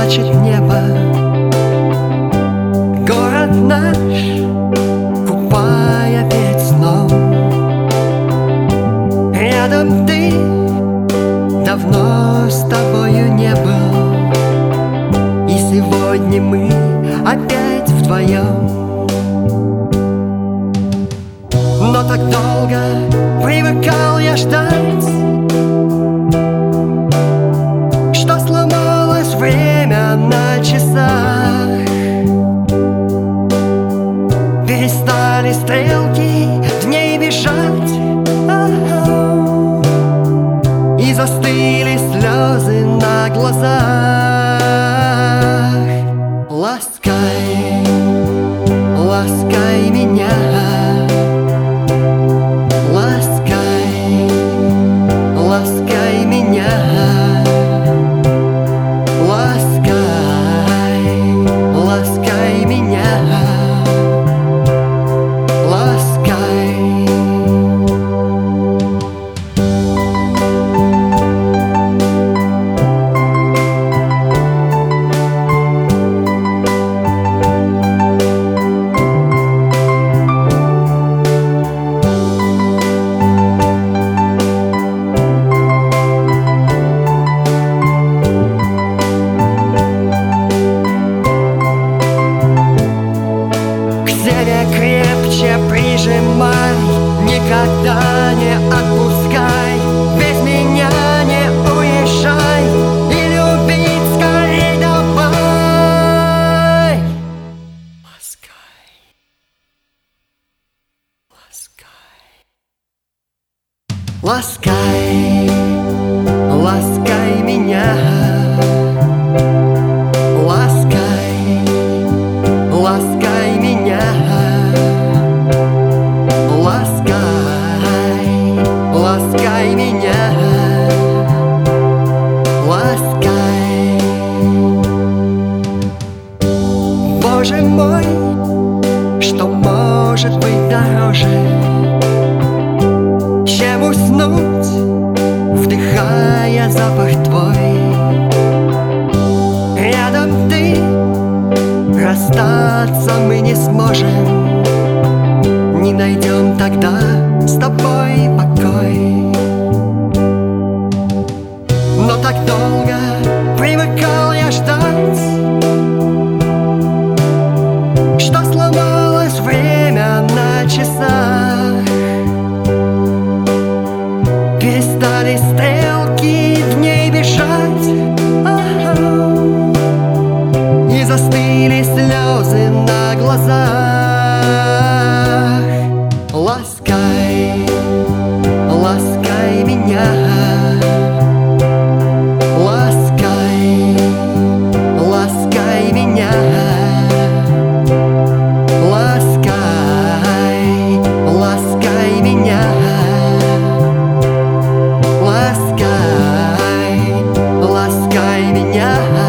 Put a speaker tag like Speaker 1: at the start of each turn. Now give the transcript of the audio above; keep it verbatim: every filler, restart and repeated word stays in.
Speaker 1: плачет небо. Город наш, купая перед сном. Рядом ты, давно с тобою не был. И сегодня мы опять вдвоем. Но так долго привыкал я ждать, что сломалось время на часах. Перестали стрелки дней бежать, и застыли слезы на глазах. Ласкай, ласкай меня, ласкай, ласкай меня, ласкай, ласкай меня, ласкай. Крепче прижимай, никогда не отпускай, без меня не уезжай, и любить скорей давай. Ласкай, ласкай, ласкай, ласкай меня, ласкай, ласкай меня. Ласкай меня, ласкай. Боже мой, что может быть дороже, чем уснуть, вдыхая запах твой. Рядом ты, расстаться мы не сможем, не найдем тогда с тобой покой. Но так долго привыкал я ждать, что сломалось время на часах. Перестали стрелки дней бежать, и застыли слезы на глазах. Ласкай, ласкай меня, ласкай, ласкай меня, ласкай, ласкай меня, ласкай, ласкай меня.